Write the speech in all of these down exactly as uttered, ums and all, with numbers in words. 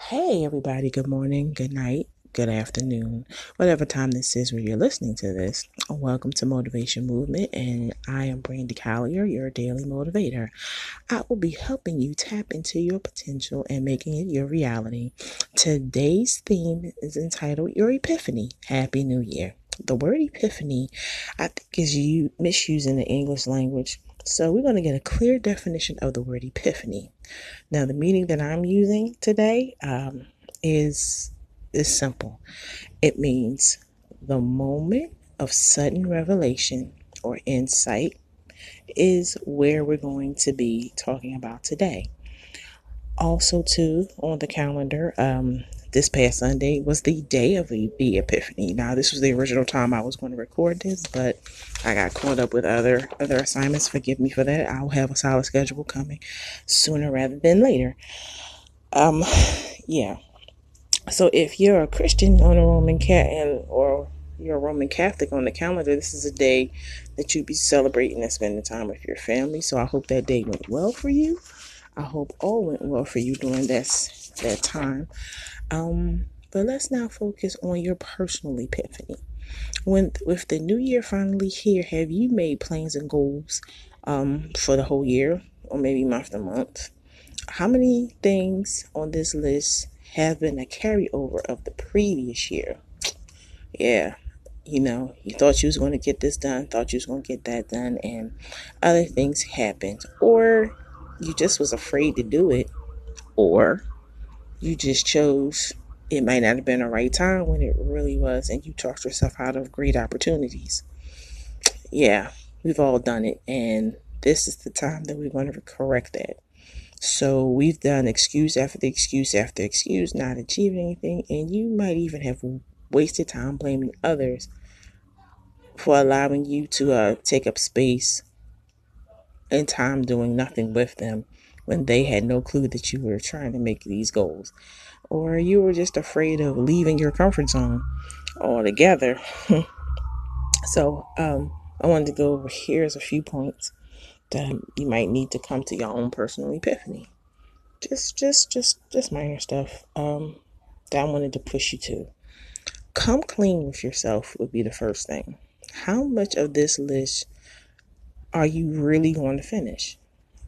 Hey, everybody, good morning, good night, good afternoon, whatever time this is where you're listening to this. Welcome to Motivation Movement, and I am Brandy Collier, your daily motivator. I will be helping you tap into your potential and making it your reality. Today's theme is entitled Your Epiphany. Happy New Year. The word epiphany, I think, is you misused in the English language. So we're going to get a clear definition of the word epiphany. Now, the meaning that I'm using today um, is is simple. It means the moment of sudden revelation or insight is where we're going to be talking about today. Also, too, on the calendar, um, this past Sunday was the day of the, the Epiphany. Now, this was the original time I was going to record this, but I got caught up with other other assignments. Forgive me for that. I'll have a solid schedule coming sooner rather than later. Um, yeah. So if you're a Christian on a Roman Catholic or you're a Roman Catholic on the calendar, this is a day that you'd be celebrating and spending time with your family. So I hope that day went well for you. I hope all went well for you during that that time. Um, but let's now focus on your personal epiphany. When with the new year finally here, have you made plans and goals um for the whole year or maybe month to month? How many things on this list have been a carryover of the previous year? Yeah, you know, you thought you was going to get this done, thought you was going to get that done, and other things happened. Or you just was afraid to do it, or you just chose it might not have been the right time when it really was, and you talked yourself out of great opportunities. Yeah, we've all done it, and this is the time that we're going to correct that. So we've done excuse after the excuse after excuse, not achieving anything, and you might even have wasted time blaming others for allowing you to uh, take up space and time doing nothing with them when they had no clue that you were trying to make these goals. Or you were just afraid of leaving your comfort zone altogether. so um, I wanted to go over here's a few points that you might need to come to your own personal epiphany. Just, just, just, just minor stuff um, that I wanted to push you to. Come clean with yourself would be the first thing. How much of this list are you really going to finish?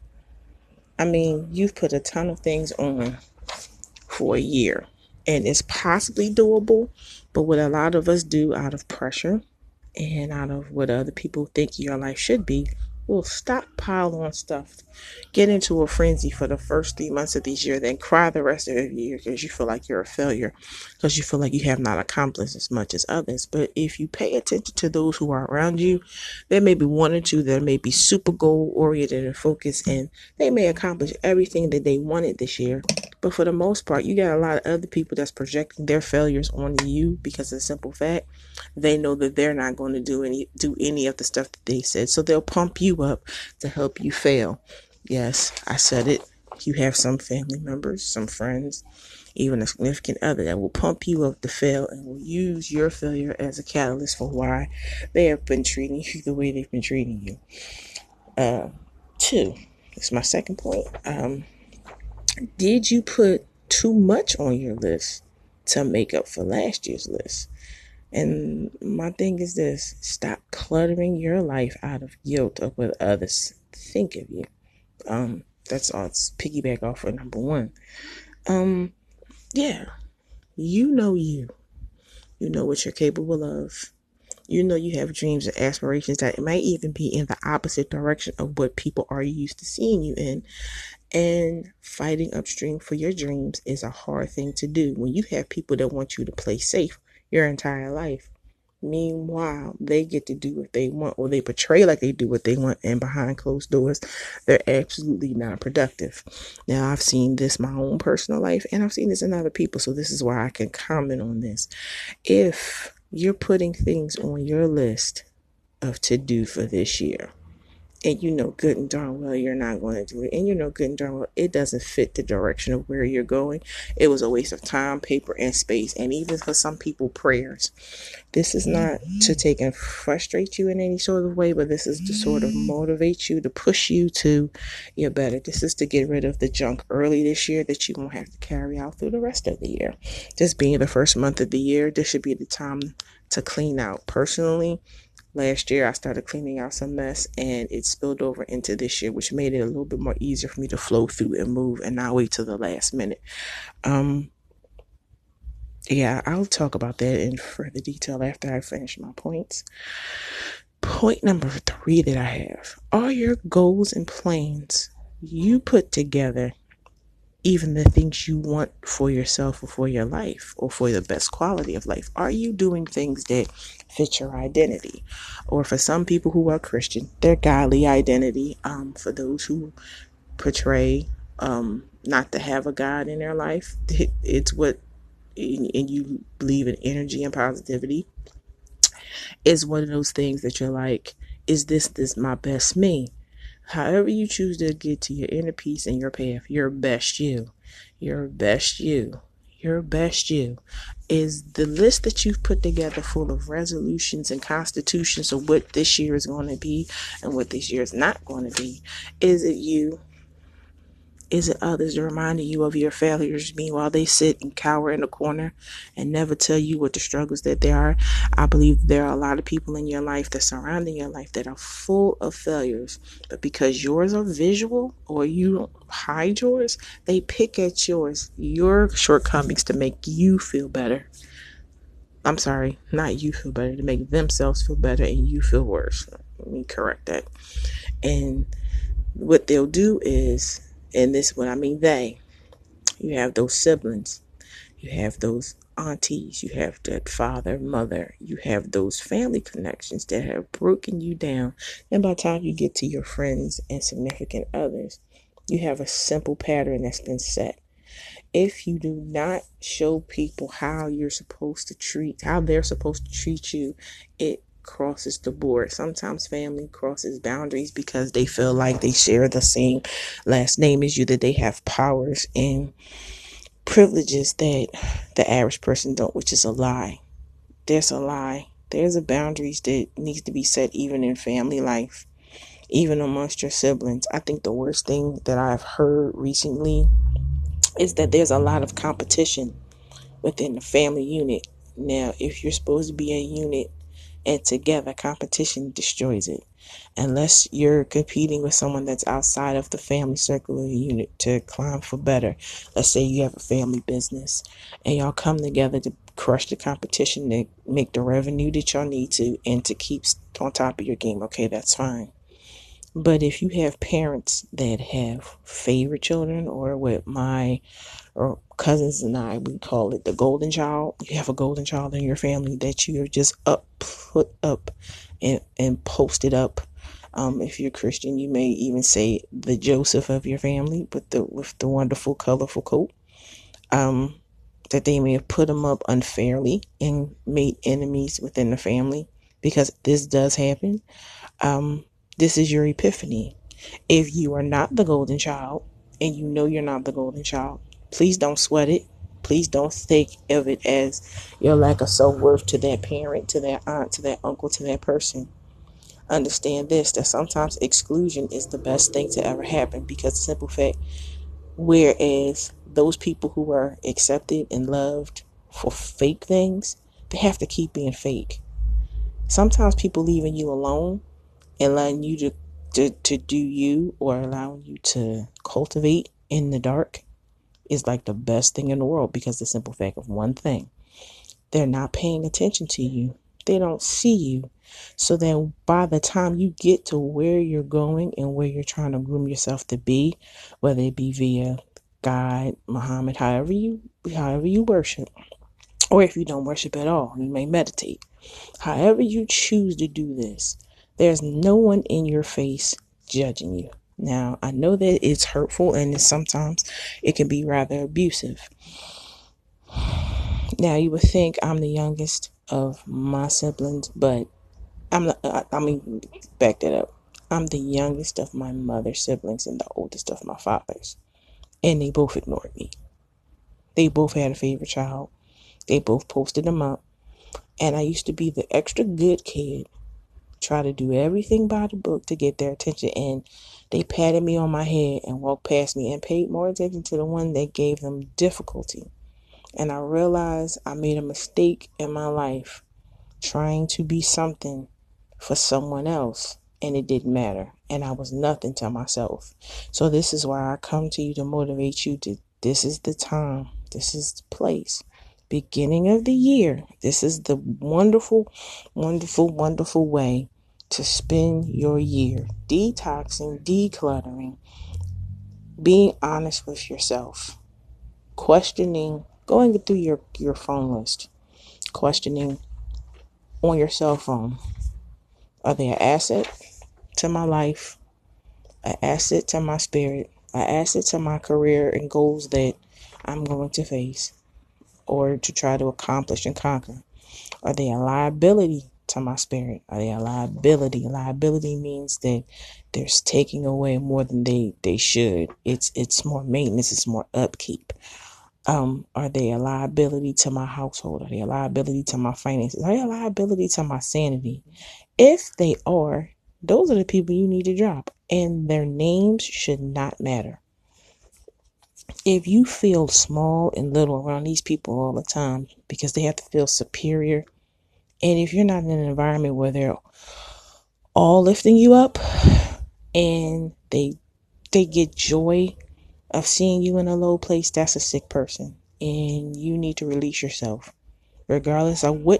I mean, you've put a ton of things on for a year, and it's possibly doable, but what a lot of us do out of pressure and out of what other people think your life should be, will stockpile on stuff, get into a frenzy for the first three months of this year, then cry the rest of the year because you feel like you're a failure, because you feel like you have not accomplished as much as others. But if you pay attention to those who are around you, there may be one or two that may be super goal oriented and focused, and they may accomplish everything that they wanted this year. But for the most part, you got a lot of other people that's projecting their failures onto you because of the simple fact they know that they're not going to do any do any of the stuff that they said. So they'll pump you up to help you fail. Yes, I said it. You have some family members, some friends, even a significant other that will pump you up to fail and will use your failure as a catalyst for why they have been treating you the way they've been treating you. Uh, two, that's my second point. Um, did you put too much on your list to make up for last year's list? And my thing is this: stop cluttering your life out of guilt of what others think of you. Um, that's all. It's piggyback off of number one. Um, yeah, you know you. You know what you're capable of. You know you have dreams and aspirations that it might even be in the opposite direction of what people are used to seeing you in. And fighting upstream for your dreams is a hard thing to do when you have people that want you to play safe your entire life. Meanwhile, they get to do what they want, or they portray like they do what they want, and behind closed doors, they're absolutely not productive. Now, I've seen this in my own personal life, and I've seen this in other people, so this is why I can comment on this. If you're putting things on your list of to do for this year, and you know good and darn well you're not going to do it, and you know good and darn well it doesn't fit the direction of where you're going. It was a waste of time, paper, and space, and even for some people, prayers. This is not to take and frustrate you in any sort of way, but this is to sort of motivate you, to push you to your better. This is to get rid of the junk early this year that you won't have to carry out through the rest of the year. This being the first month of the year, this should be the time to clean out. Personally, last year I started cleaning out some mess, and it spilled over into this year, which made it a little bit more easier for me to flow through and move and not wait till the last minute. Um, yeah, I'll talk about that in further detail after I finish my points. Point number three that I have: are your goals and plans you put together, even the things you want for yourself or for your life or for the best quality of life, are you doing things that fit your identity? Or for some people who are Christian, their godly identity. Um, for those who portray um, not to have a God in their life, it, it's what, and you believe in energy and positivity, is one of those things that you're like, is this this my best me? However you choose to get to your inner peace and your path, your best you, your best you, your best you is the list that you've put together full of resolutions and constitutions of what this year is going to be and what this year is not going to be. Is it you? Is it others reminding you of your failures, meanwhile they sit and cower in a corner and never tell you what the struggles that there are? I believe there are a lot of people in your life that surrounding your life that are full of failures, but because yours are visual or you don't hide yours, they pick at yours, your shortcomings, to make you feel better. I'm sorry, not you feel better, to make themselves feel better and you feel worse. Let me correct that. And what they'll do is, and this is what I mean they, you have those siblings, you have those aunties, you have that father, mother, you have those family connections that have broken you down. And by the time you get to your friends and significant others, you have a simple pattern that's been set. If you do not show people how you're supposed to treat, how they're supposed to treat you, it crosses the board. Sometimes family crosses boundaries because they feel like they share the same last name as you, that they have powers and privileges that the average person don't, which is a lie. There's a lie. There's a boundaries that needs to be set even in family life, even amongst your siblings. I think the worst thing that I've heard recently is that there's a lot of competition within the family unit. Now, if you're supposed to be a unit and together, competition destroys it. Unless you're competing with someone that's outside of the family circle of the unit to climb for better. Let's say you have a family business and y'all come together to crush the competition, to make the revenue that y'all need to, and to keep on top of your game. Okay, that's fine. But if you have parents that have favorite children, or what my or cousins and I, we call it the golden child. You have a golden child in your family that you're just up, put up, and, and posted up. Um, if you're Christian, you may even say the Joseph of your family with the with the wonderful, colorful coat. Um, that they may have put them up unfairly and made enemies within the family, because this does happen. Um, this is your epiphany. If you are not the golden child, and you know you're not the golden child, please don't sweat it. Please don't think of it as your lack of self-worth to that parent, to that aunt, to that uncle, to that person. Understand this, that sometimes exclusion is the best thing to ever happen, because the simple fact, whereas those people who are accepted and loved for fake things, they have to keep being fake. Sometimes people leaving you alone and letting you to, to, to do you, or allowing you to cultivate in the dark, is like the best thing in the world, because the simple fact of one thing, they're not paying attention to you. They don't see you. So then by the time you get to where you're going and where you're trying to groom yourself to be, whether it be via God, Muhammad, however you however you worship, or if you don't worship at all, you may meditate. However you choose to do this, there's no one in your face judging you. Now, I know that it's hurtful, and sometimes it can be rather abusive. Now, you would think I'm the youngest of my siblings, but I'm not. I, I mean, back that up. I'm the youngest of my mother's siblings and the oldest of my father's. And they both ignored me. They both had a favorite child. They both posted them up. And I used to be the extra good kid, try to do everything by the book to get their attention. And they patted me on my head and walked past me and paid more attention to the one that gave them difficulty. And I realized I made a mistake in my life trying to be something for someone else, and it didn't matter, and I was nothing to myself. So this is why I come to you to motivate you to, this is the time, this is the place, beginning of the year, this is the wonderful, wonderful, wonderful way to spend your year, detoxing, decluttering, being honest with yourself, questioning, going through your, your phone list, questioning on your cell phone, are they an asset to my life, an asset to my spirit, an asset to my career and goals that I'm going to face or to try to accomplish and conquer? Are they a liability to my spirit? Are they a liability? Liability means that there's taking away more than they, they should. It's it's more maintenance, it's more upkeep. Um, are they a liability to my household? Are they a liability to my finances? Are they a liability to my sanity? If they are, those are the people you need to drop, and their names should not matter. If you feel small and little around these people all the time because they have to feel superior, and if you're not in an environment where they're all lifting you up and they they get joy of seeing you in a low place, that's a sick person, and you need to release yourself, regardless of what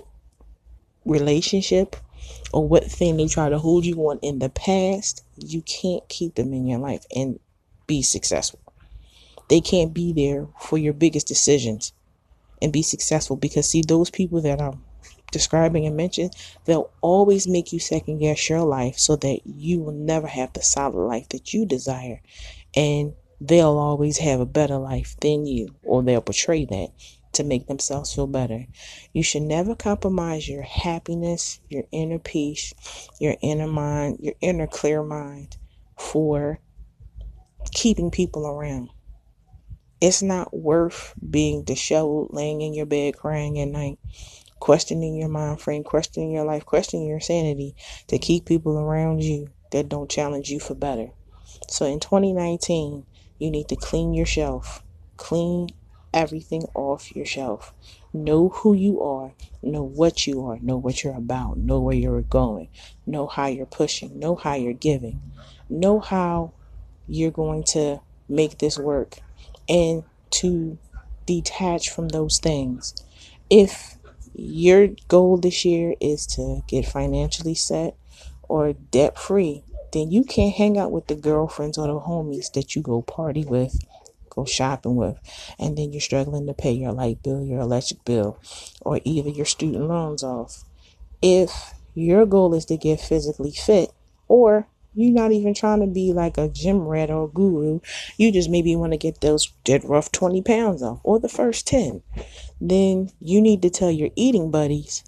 relationship or what thing they try to hold you on in the past. You can't keep them in your life and be successful. They can't be there for your biggest decisions and be successful, because see, those people that I'm describing and mentioned, they'll always make you second guess your life so that you will never have the solid life that you desire, and they'll always have a better life than you, or they'll portray that to make themselves feel better. You should never compromise your happiness, your inner peace, your inner mind, your inner clear mind for keeping people around. It's not worth being disheveled, laying in your bed, crying at night, questioning your mind frame, questioning your life, questioning your sanity to keep people around you that don't challenge you for better. So in twenty nineteen, you need to clean your shelf. Clean everything off your shelf. Know who you are. Know what you are. Know what you're about. Know where you're going. Know how you're pushing. Know how you're giving. Know how you're going to make this work. And to detach from those things. If your goal this year is to get financially set or debt free, then you can't hang out with the girlfriends or the homies that you go party with, go shopping with, and then you're struggling to pay your light bill, your electric bill, or either your student loans off. If your goal is to get physically fit, or you're not even trying to be like a gym rat or a guru, you just maybe want to get those dead rough twenty pounds off, or the first ten, then you need to tell your eating buddies,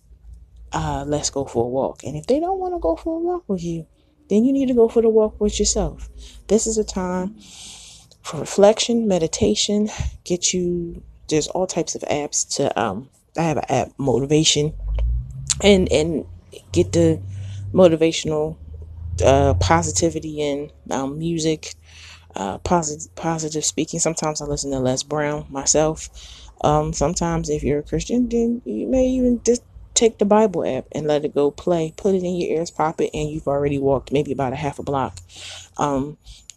uh, let's go for a walk. And if they don't want to go for a walk with you, then you need to go for the walk with yourself. This is a time for reflection, meditation. Get you, there's all types of apps to, um, I have an app, Motivation, and, and get the motivational, uh, positivity in, um, music, uh, positive, positive speaking. Sometimes I listen to Les Brown myself. Um, sometimes if you're a Christian, then you may even just take the Bible app and let it go play, put it in your ears, pop it, and you've already walked maybe about a half a block, um,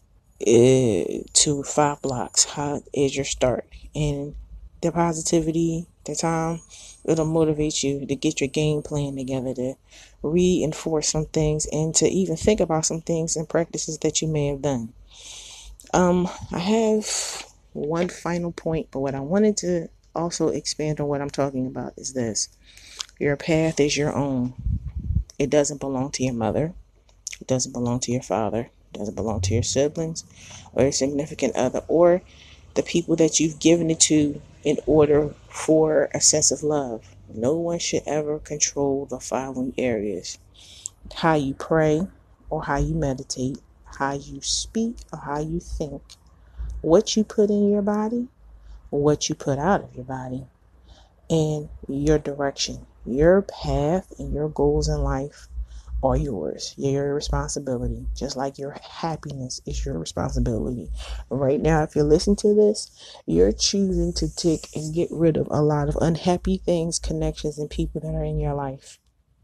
uh, to five blocks. How is your start? And the positivity, the time, it'll motivate you to get your game plan together, to reinforce some things, and to even think about some things and practices that you may have done. Um, I have one final point, but what I wanted to also expand on what I'm talking about is this. Your path is your own. It doesn't belong to your mother. It doesn't belong to your father. It doesn't belong to your siblings or your significant other or the people that you've given it to in order for a sense of love. No one should ever control the following areas: how you pray or how you meditate, how you speak or how you think, what you put in your body, what you put out of your body, and your direction. Your path and your goals in life are yours. Your responsibility. Just like your happiness is your responsibility. Right now, if you're listening to this, you're choosing to take and get rid of a lot of unhappy things, connections, and people that are in your life.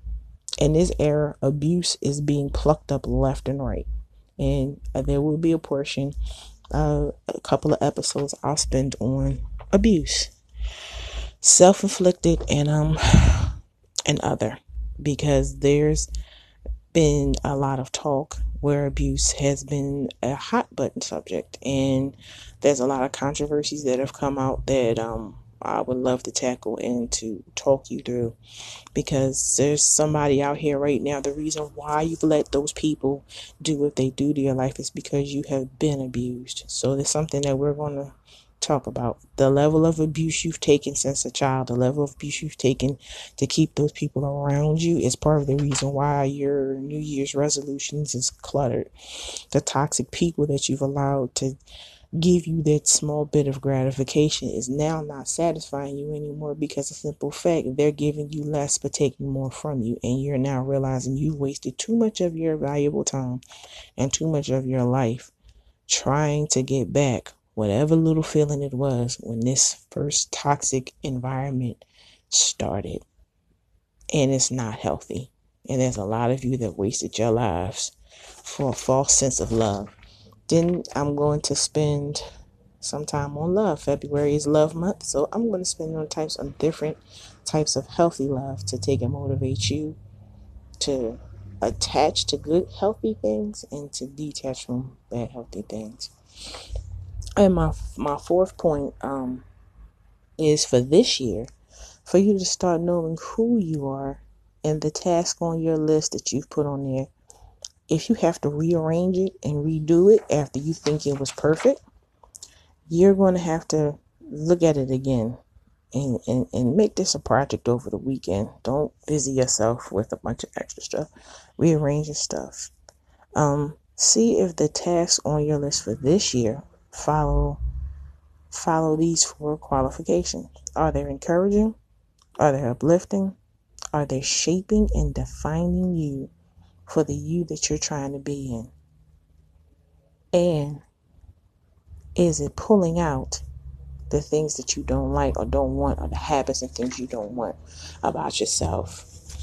In this era, abuse is being plucked up left and right. And there will be a portion, uh, a couple of episodes I'll spend on abuse, self-inflicted and um and other, because there's been a lot of talk where abuse has been a hot button subject, and there's a lot of controversies that have come out that um I would love to tackle and to talk you through, because there's somebody out here right now. The reason why you've let those people do what they do to your life is because you have been abused. So there's something that we're going to talk about. The level of abuse you've taken since a child, the level of abuse you've taken to keep those people around you is part of the reason why your New Year's resolutions is cluttered. The toxic people that you've allowed to give you that small bit of gratification is now not satisfying you anymore, because a simple fact, they're giving you less but taking more from you, and you're now realizing you've wasted too much of your valuable time and too much of your life trying to get back whatever little feeling it was when this first toxic environment started. And it's not healthy, and there's a lot of you that wasted your lives for a false sense of love. Then I'm going to spend some time on love. February is love month, so I'm going to spend on types on different types of healthy love to take and motivate you to attach to good healthy things and to detach from bad healthy things. And my my fourth point um is for this year, for you to start knowing who you are and the task on your list that you've put on there. If you have to rearrange it and redo it after you think it was perfect, you're going to have to look at it again and, and, and make this a project over the weekend. Don't busy yourself with a bunch of extra stuff. Rearrange your stuff. Um, see if the tasks on your list for this year follow follow these four qualifications. Are they encouraging? Are they uplifting? Are they shaping and defining you for the you that you're trying to be in? And is it pulling out the things that you don't like or don't want, or the habits and things you don't want about yourself?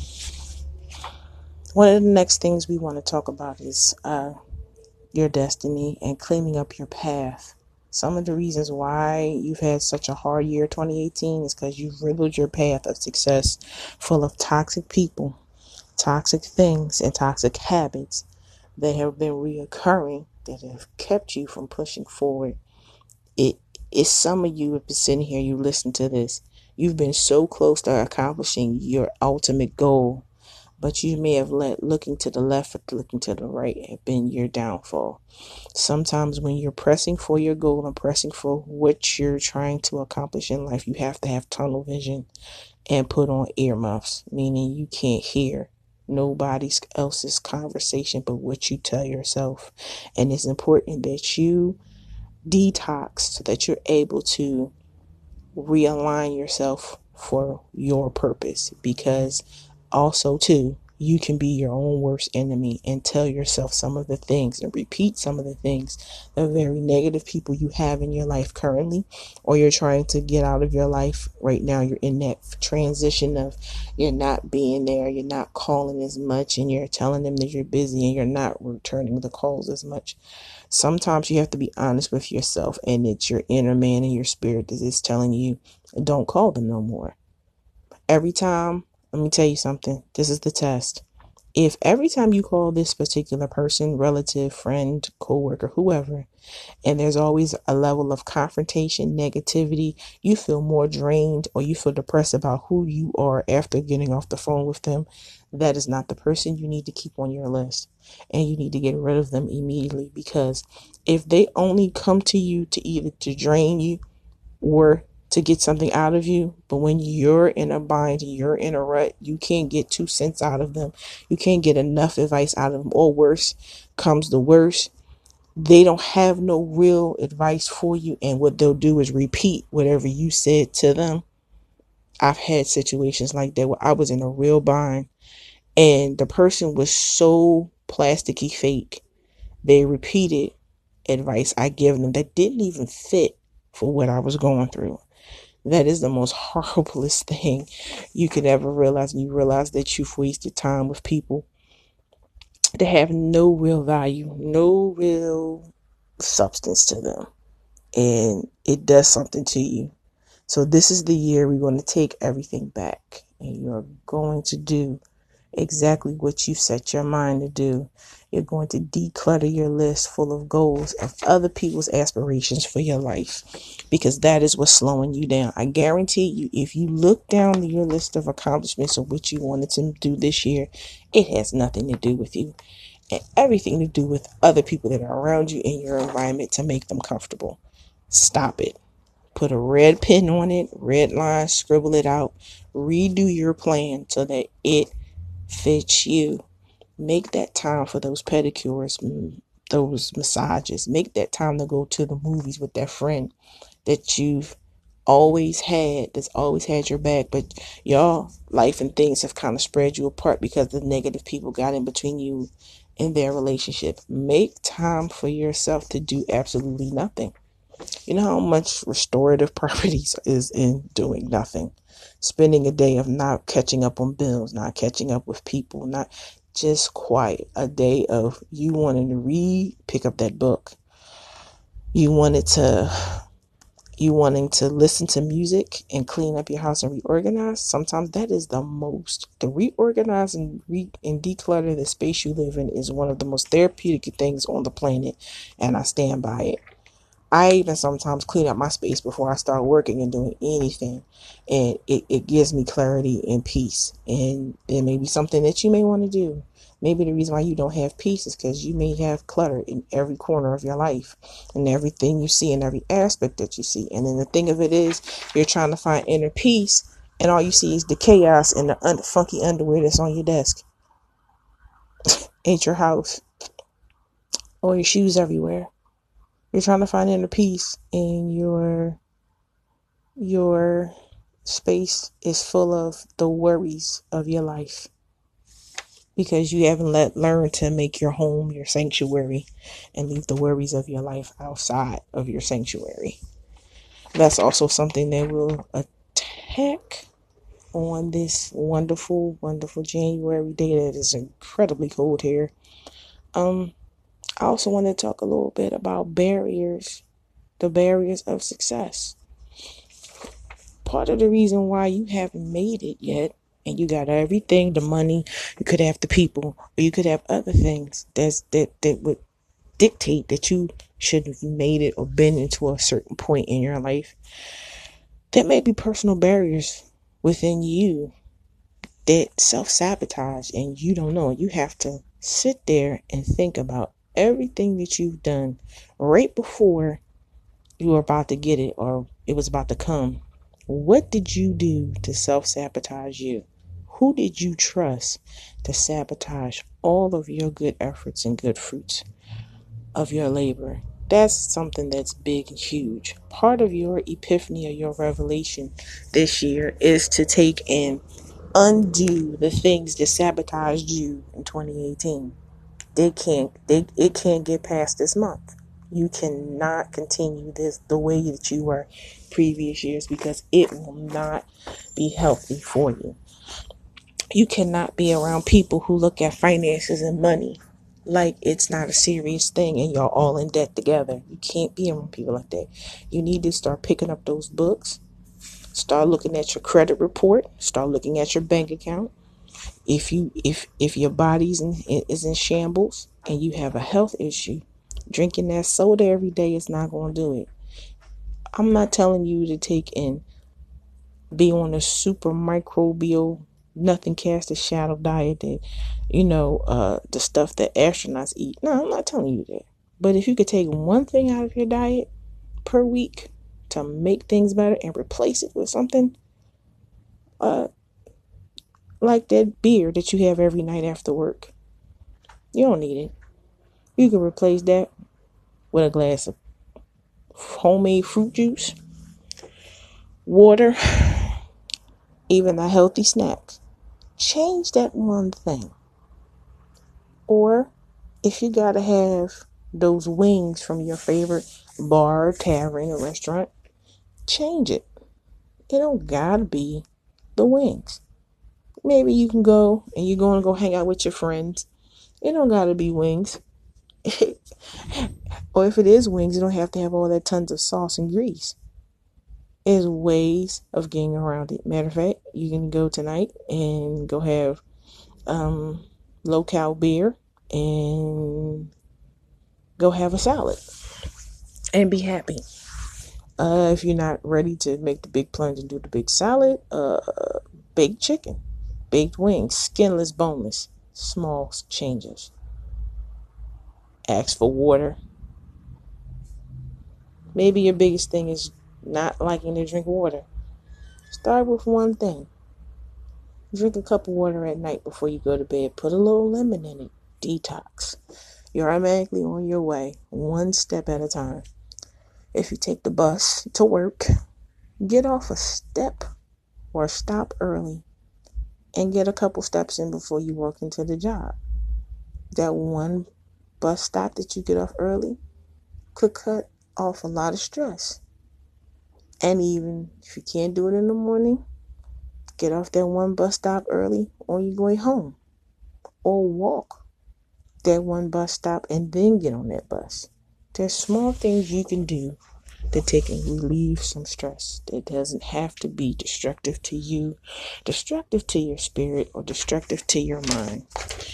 One of the next things we want to talk about is uh, your destiny and cleaning up your path. Some of the reasons why you've had such a hard year twenty eighteen is because you've riddled your path of success full of toxic people, toxic things, and toxic habits that have been reoccurring, that have kept you from pushing forward. It is some of you have been sitting here, you listen to this, you've been so close to accomplishing your ultimate goal, but you may have let looking to the left or looking to the right have been your downfall. Sometimes when you're pressing for your goal and pressing for what you're trying to accomplish in life, you have to have tunnel vision and put on earmuffs, meaning you can't hear nobody else's conversation but what you tell yourself. And it's important that you detox so that you're able to realign yourself for your purpose, because also too, you can be your own worst enemy and tell yourself some of the things and repeat some of the things, the very negative people you have in your life currently, or you're trying to get out of your life right now. You're in that transition of you're not being there, you're not calling as much, and you're telling them that you're busy and you're not returning the calls as much. Sometimes you have to be honest with yourself, and it's your inner man and your spirit that is telling you, don't call them no more. Every time, let me tell you something, this is the test. If every time you call this particular person, relative, friend, coworker, whoever, and there's always a level of confrontation, negativity, you feel more drained or you feel depressed about who you are after getting off the phone with them, that is not the person you need to keep on your list. And you need to get rid of them immediately, because if they only come to you to either to drain you or to get something out of you. But when you're in a bind, you're in a rut, you can't get two cents out of them. You can't get enough advice out of them. Or worse comes the worst, they don't have no real advice for you. And what they'll do is repeat whatever you said to them. I've had situations like that where I was in a real bind and the person was so plasticky fake. They repeated advice I gave them that didn't even fit for what I was going through. That is the most horriblest thing you could ever realize. And you realize that you've wasted time with people that have no real value, no real substance to them. And it does something to you. So this is the year we're going to take everything back. And you're going to do exactly what you set your mind to do. You're going to declutter your list full of goals of other people's aspirations for your life, because that is what's slowing you down. I guarantee you, if you look down your list of accomplishments of what you wanted to do this year, it has nothing to do with you and everything to do with other people that are around you in your environment to make them comfortable. Stop it. Put a red pen on it, red line, scribble it out, redo your plan so that it fits you. Make that time for those pedicures, those massages. Make that time to go to the movies with that friend that you've always had, that's always had your back, but y'all life and things have kind of spread you apart because the negative people got in between you and their relationship. Make time for yourself to do absolutely nothing. You know how much restorative properties is in doing nothing? Spending a day of not catching up on bills, not catching up with people, not just quiet. A day of you wanting to read, pick up that book. You wanted to, you wanting to listen to music and clean up your house and reorganize. Sometimes that is the most, to reorganize and re and declutter the space you live in is one of the most therapeutic things on the planet, and I stand by it. I even sometimes clean up my space before I start working and doing anything. And it, it gives me clarity and peace. And it may be something that you may want to do. Maybe the reason why you don't have peace is because you may have clutter in every corner of your life and everything you see and every aspect that you see. And then the thing of it is, you're trying to find inner peace and all you see is the chaos and the un- funky underwear that's on your desk at your house, or your shoes everywhere. You're trying to find inner peace and your your space is full of the worries of your life because you haven't let learned to make your home your sanctuary and leave the worries of your life outside of your sanctuary. That's also something that will attack on this wonderful, wonderful January day that is incredibly cold here. Um, I also want to talk a little bit about barriers, the barriers of success. Part of the reason why you haven't made it yet, and you got everything, the money, you could have the people, or you could have other things that's, that, that would dictate that you should have made it or been into a certain point in your life. There may be personal barriers within you that self-sabotage and you don't know. You have to sit there and think about everything that you've done right before you were about to get it or it was about to come. What did you do to self-sabotage you? Who did you trust to sabotage all of your good efforts and good fruits of your labor? That's something that's big and huge. Part of your epiphany or your revelation this year is to take and undo the things that sabotaged you in twenty eighteen. They can't, they, it can't get past this month. You cannot continue this the way that you were previous years because it will not be healthy for you. You cannot be around people who look at finances and money like it's not a serious thing and y'all all in debt together. You can't be around people like that. You need to start picking up those books. Start looking at your credit report. Start looking at your bank account. If you if if your body's in, is in shambles and you have a health issue, drinking that soda every day is not going to do it. I'm not telling you to take and be on a super microbial, nothing cast a shadow diet that, you know, uh, the stuff that astronauts eat. No, I'm not telling you that. But if you could take one thing out of your diet per week, to make things better and replace it with something uh, like that beer that you have every night after work. You don't need it. You can replace that with a glass of homemade fruit juice, water, even a healthy snack. Change that one thing. Or if you gotta have those wings from your favorite bar, tavern, or restaurant, change it. It don't gotta be the wings. Maybe you can go and you're gonna go hang out with your friends. It don't gotta be wings. Or if it is wings, you don't have to have all that tons of sauce and grease. There's ways of getting around it. Matter of fact, you can go tonight and go have um, low-cal beer and go have a salad and be happy. Uh, if you're not ready to make the big plunge and do the big salad, uh, baked chicken, baked wings, skinless, boneless, small changes. Ask for water. Maybe your biggest thing is not liking to drink water. Start with one thing. Drink a cup of water at night before you go to bed. Put a little lemon in it. Detox. You're automatically on your way, one step at a time. If you take the bus to work, get off a step or stop early and get a couple steps in before you walk into the job. That one bus stop that you get off early could cut off a lot of stress. And even if you can't do it in the morning, get off that one bus stop early on your way home. Or walk that one bus stop and then get on that bus. There's small things you can do that take and relieve some stress. That doesn't have to be destructive to you, destructive to your spirit, or destructive to your mind.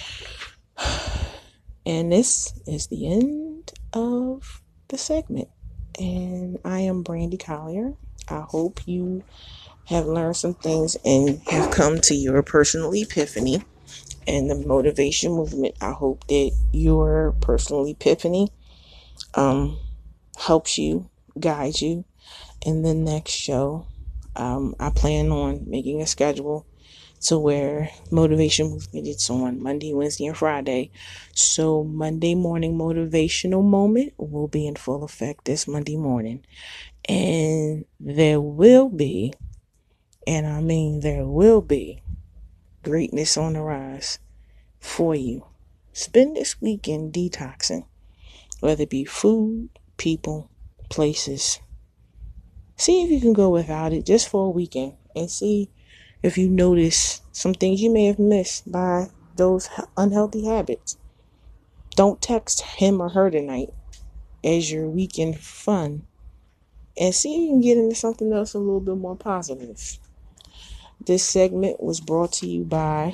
And this is the end of the segment. And I am Brandy Collier. I hope you have learned some things and have come to your personal epiphany and the motivation movement. I hope that your personal epiphany um, helps you, guides you in the next show. Um, I plan on making a schedule to where motivation movement is on Monday, Wednesday, and Friday. So Monday morning motivational moment will be in full effect this Monday morning. And there will be, and I mean there will be, greatness on the rise for you. Spend this weekend detoxing, whether it be food, people, places. See if you can go without it just for a weekend and see if you notice some things you may have missed by those unhealthy habits. Don't text him or her tonight as your weekend fun, and see if you can get into something else a little bit more positive. This segment was brought to you by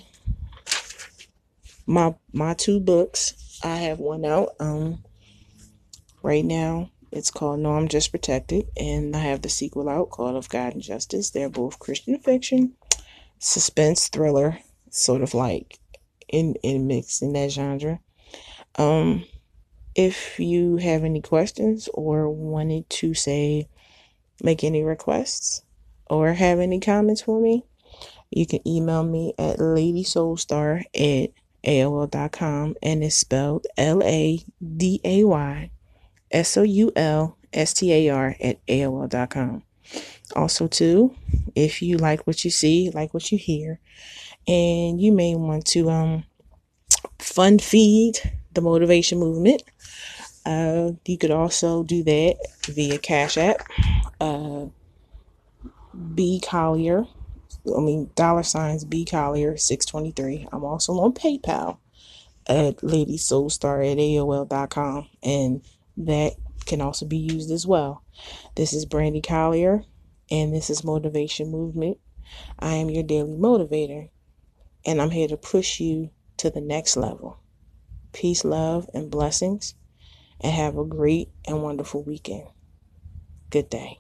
my my two books. I have one out um right now. It's called No, I'm Just Protected, and I have the sequel out called Of God and Justice. They're both Christian fiction, suspense, thriller, sort of like in in mixed in that genre. Um, if you have any questions or wanted to say, make any requests or have any comments for me, you can email me at ladysoulstar at A O L dot com, and it's spelled L A D A Y S O U L S T A R at A O L dot com. Also, too, if you like what you see, like what you hear, and you may want to um fund feed the motivation movement, uh, you could also do that via Cash App, uh, B Collier. I mean, dollar signs B Collier six twenty-three. I'm also on PayPal at ladysoulstar at A O L dot com, and that can also be used as well. This is Brandy Collier, and this is Motivation Movement. I am your daily motivator, and I'm here to push you to the next level. Peace, love, and blessings, and have a great and wonderful weekend. Good day.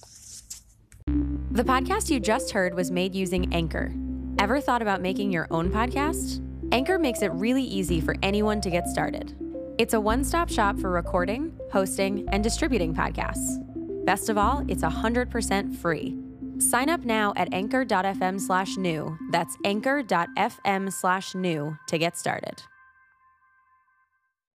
The podcast you just heard was made using Anchor. Ever thought about making your own podcast? Anchor makes it really easy for anyone to get started. It's a one-stop shop for recording, hosting, and distributing podcasts. Best of all, it's one hundred percent free. Sign up now at anchor.fm slash new. That's anchor.fm slash new to get started.